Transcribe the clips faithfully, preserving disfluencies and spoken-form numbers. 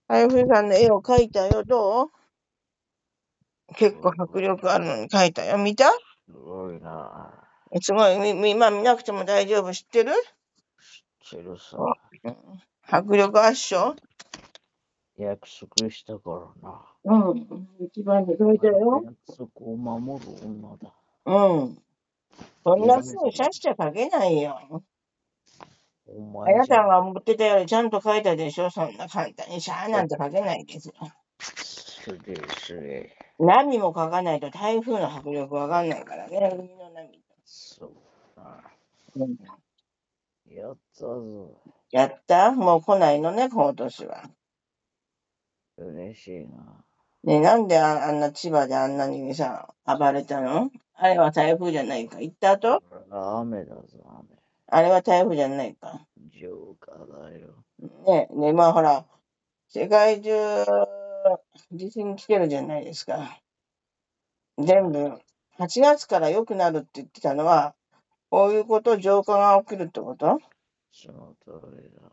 台風さんの絵を描いたよ。どう？結構迫力あるのに描いたよ。見た？ すごいな。 すごい。み、み、今見なくても大丈夫。知ってる？ 知ってるさ。 うん、迫力あっしょ？ 約束したからな。 うん。一番で描いたよ。 約束を守る女だ。 うん。そんなす許ぐシャッシャ描けないよ。 おあや前じゃん。 さんが持ってたよりちゃんと描いたでしょ。そんな簡単にシャーなんて描けないですよ。 すげえすげえ。 波も描かないと台風の迫力わかんないからね。海の波。 そうだ。 うん、 やったぞ。 やった？もう来ないのね、今年は。 嬉しいな。 ね、なんであ、あんな千葉であんなにさ、暴れたの？あれは台風じゃないか。行った後？ 雨だぞ、雨。 あれは台風じゃないか。 ジョーカーだよ。 ね、ね、まあほら、世界中地震来てるじゃないですか。全部、はちがつから良くなるって言ってたのは、こういうこと、浄化が起きるってこと？ その通りだ。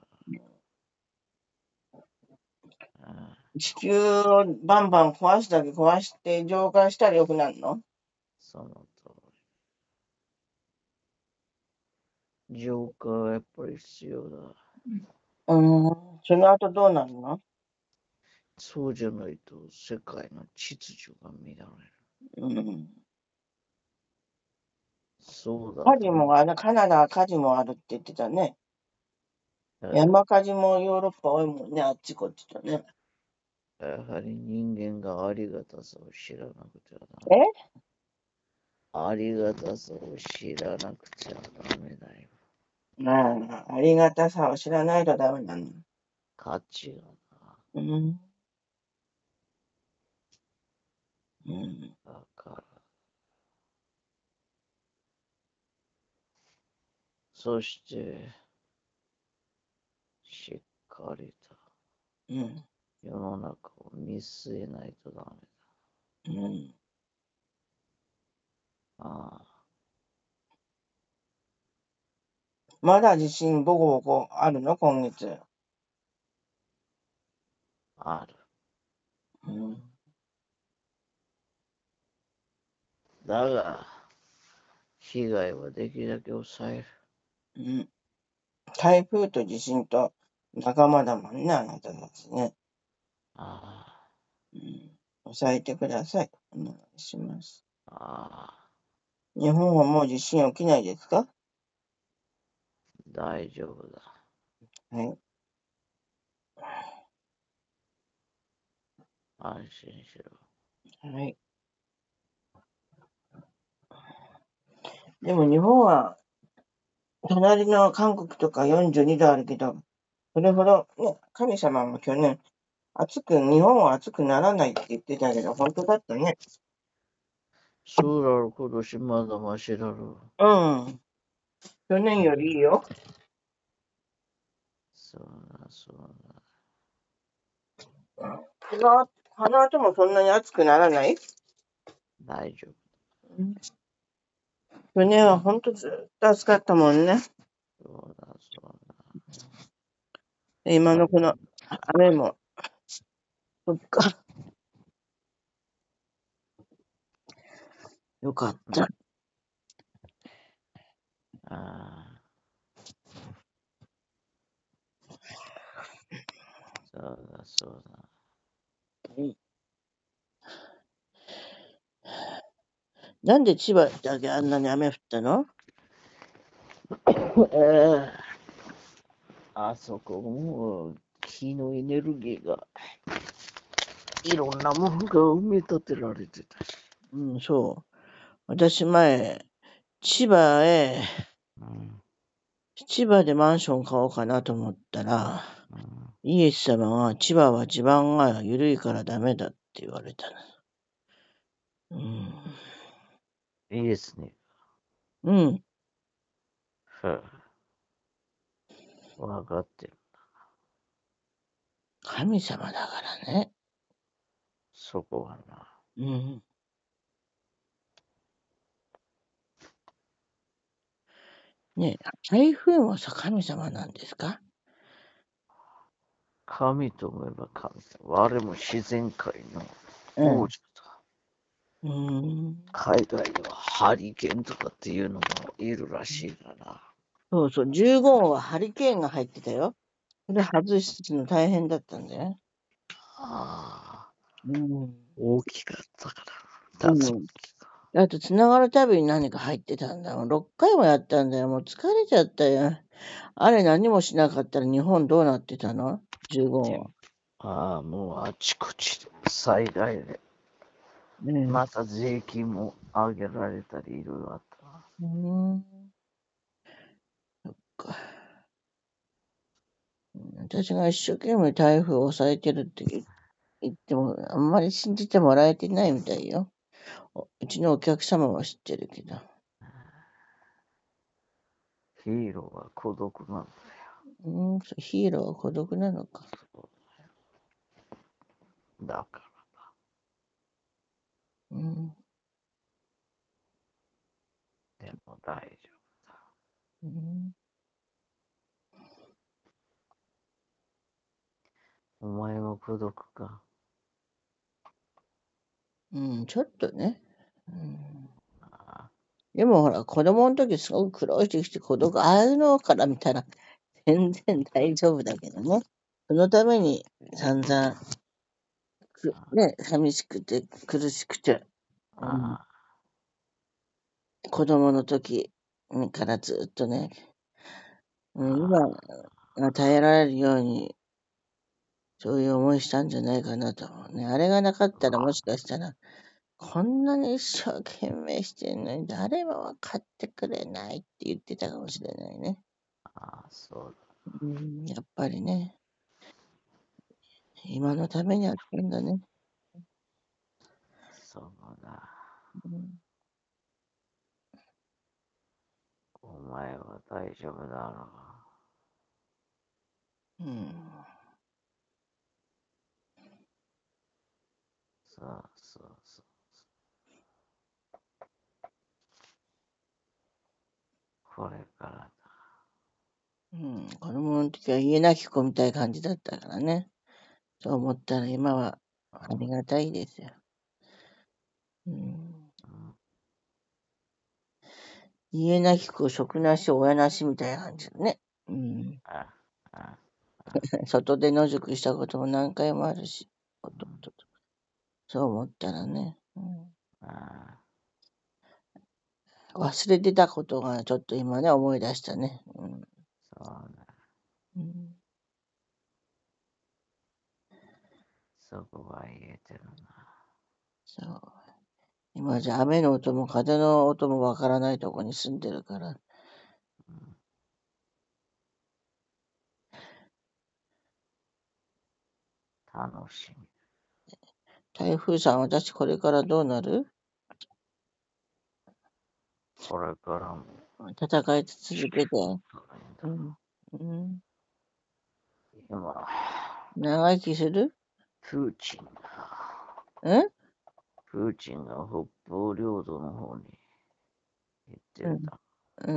ああ、 地球をバンバン壊すだけ壊して浄化したら良くなるの？ その通り。ジョーカーはやっぱり必要だ。 うーん、その後どうなるの？ そうじゃないと世界の秩序が乱れる。 うん。 そうだと思火事もある、カナダは火事もあるって言ってたね。 う。 山火事もヨーロッパ多いもんね、あっちこっちとね。 やはり人間がありがたさを知らなくちゃダメ。 え？ ありがたさを知らなくちゃダメだよ。 まあ、ありがたさを知らないとダメなの。 価値がな。 うん。うん。 だから。そして、しっかりとうん。 世の中を見据えないとダメうん。 だ。ああ、 まだ地震ボコボコあるの、今月？ ある。 うん。 だが、被害はできるだけ抑える。 うん。台風と地震と仲間だもんね、あなたたちね。 あうん。抑えてください。お願いします。 あ、ああ、 日本はもう地震起きないですか？ 大丈夫だ。 はい。 安心しろ。 はい。でも日本は、隣の韓国とかよんじゅうにどあるけど、それほど、ね、神様も去年、暑く、日本は暑くならないって言ってたけど、本当だったね。 そうだろ、今年まだマシだろ。 うん。去年よりいいよ。 そうだ、そうだ。 この、この後もそんなに暑くならない？ 大丈夫。 うん。去年は本当ずっと暑かったもんね。 そうだ、そうで今だ。 のこの雨も、そっか、よかった。 ああ、そうだ、そうだ。 うん。なんで千葉だけあんなに雨降ったの？ ええ、あそこもう木のエネルギーがいろんなものが埋め立てられてたし。 うん、そう。私前、千葉へ、 うん、 千葉でマンション買おうかなと思ったら、 うん、 イエス様が千葉は地盤が緩いからダメだって言われたの。 いいですね。 うん。うん。 わかってる。 神様だからね。 そこはな。 うん。ねえ、台風もさ、神様なんですか？ 神と思えば神さ。我も自然界のうん。 王者だ。 うーん。 海外ではハリケーンとかっていうのもいるらしいからな。 そうそう、じゅうご号はハリケーンが入ってたよ。それ外すの大変だったんだよ。 ああ、 うん。 大きかったから。 う竜ん。あと、繋がるたびに何か入ってたんだもん。ろっかいもやったんだよ。もう疲れちゃったよ。あれ何もしなかったら日本どうなってたの？ じゅうご 号は。 ああ、もうあちこちで災害で。 ねまた税金も上げられたりいろいろあったな。 え。うーん。か私が一生懸命台風を抑えてるって言言っても、あんまり信じてもらえてないみたいよ。おうちのお客様は知ってるけど。 ヒーローは孤独なんだよ。 うーん、そうヒーローは孤独なのか。 だかうん。 ら、でも大丈うん、 夫。お前も孤独か。 うん、ちょっとね。うん、 あでもほら、子供の時すごく苦労してきて孤独、ああいうのから見たら全然大丈夫だけどね。そのために散々、くね、寂しくて苦しくて、うん、 あ、 子供の時からずっとね、うん、今あが耐えられるように、そういう思いしたんじゃないかなと思うね。あれがなかったらもしかしたら、こんなに一生懸命してんのに誰も分かってくれないって言ってたかもしれないね。 あ、そううん、やっぱりね、今のためにやってんだね。 だ、そうだ。 うん、 お前は大丈夫だろうん、 う。そうそうそう。これからだ。 うん、子供の時は家なき子みたいな感じだったからね。そう思ったら今はありがたいですよ。うん、 うん、 家なき子、食なし、親なしみたいな感じだね。うん、 あ、あ、あ、 外で野宿したことも何回もあるし、 うん、 弟とそう思ったらね、うん、 あ、 忘れてたことがちょっと今ね思い出したね。うん、 そうだ。 うん、 そこは言えてるな。 そう。今じゃ雨の音も風の音もわからないとこに住んでるから。 うん、楽しみ。 台風さん、私これからどうなる？ これからも戦い続けて。 辛いんだ。 うん。うん、 今、 長生きする？ プーチンが、 うんプーチンが北方領土の方に行ってうん。 るだ。 うん。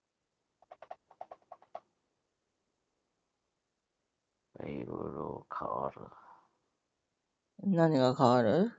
いろいろ変わる。 何が変わる？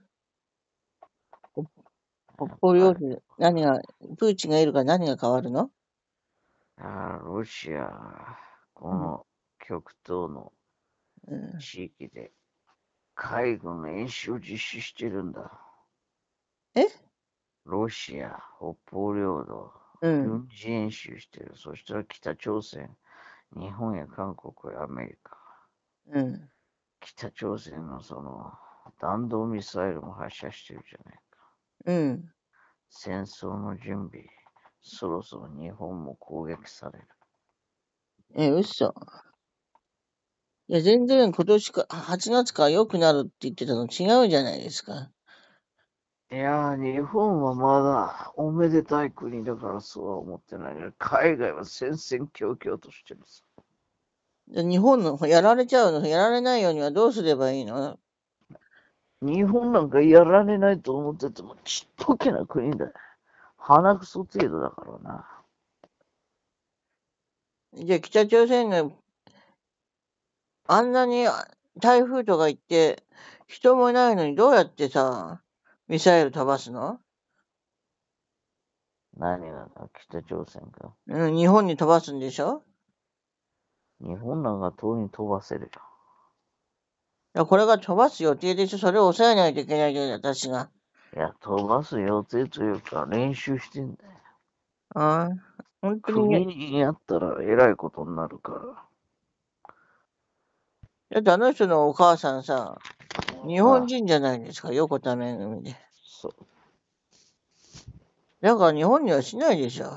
北やっ方領ぱり、 土、何が、プーチンがいるから何が変わるの？ あロシアがこうん。 の極東のうん。 地域で海軍演習を実施してるんだ。 えロシア、北方領土、 うん。 軍事演習してる。そしたら北朝鮮、日本や韓国やアメリカ、 うん。 北朝鮮のその弾道ミサイルも発射してるじゃないか。 うん。 戦争の準備、そろそろ日本も攻撃される。 え、嘘。いや、全然今年か、はちがつから良くなるって言ってたの違うじゃないですか。 いやー、日本はまだおめでたい国だからそうは思ってないけど、海外は戦々恐々としてるさ。 で日本のやられちゃうの、やられないようにはどうすればいいの？ 日本なんかやられないと思っててもちっぽけな国だよ。鼻くそ程度だからな。 じゃあ北朝鮮があんなに台風とか行って、人もいないのにどうやってさ、ミサイル飛ばすの？ 何がだ、北朝鮮か。 うん、日本に飛ばすんでしょ？ 日本なんか遠いに飛ばせるよ。 いや、これが飛ばす予定でしょ？それを抑えないといけないじゃん、私が。 いや、飛ばす予定というか練習してんだよ。 ああ、本当にね。 国にやったらえらいことになるから。 だってあの人のお母さんさ、日ああ、 本人じゃないですか、横田めぐみで。 そう。 だから日本にはしないでしょ。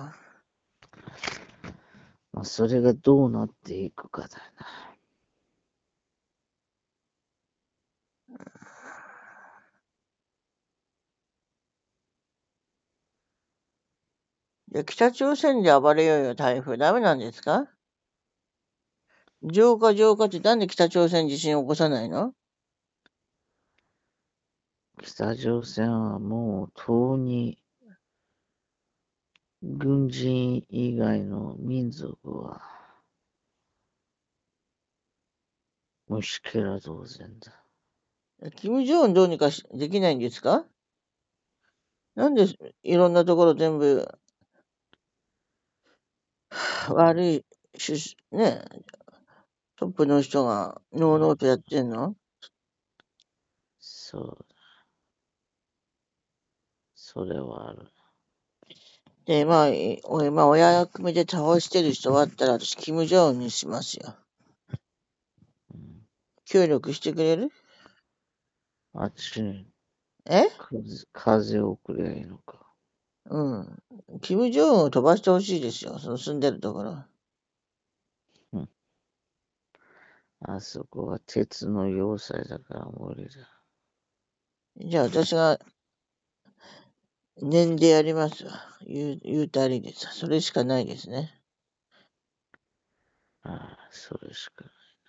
まあ、それがどうなっていくかだよな。 いや、北朝鮮で暴れようよ、台風。ダメなんですか？浄化浄化ってなんで北朝鮮地震を起こさないの？ 北朝鮮はもうとうに軍人以外の民族は虫けら同然だ。 キム・ジョンウンどうにかしできないんですか？なんでいろんなところ全部悪いしね、トップの人がノーノーとやってんの？ そう、それはある。 で、まあ、いおまあ、親役目で倒してる人はあったら、私、キム・ジョンウンにしますよ。 うん、 協力してくれる？ あっちにえ風風を送りゃいいのか。 うん。キム・ジョンウンを飛ばしてほしいですよ。その住んでるところ。 うん、あそこは鉄の要塞だから無理だ。 じゃあ、私が念でやりますわ。言う、言うたりです。それしかないですね。 ああ、それしかない。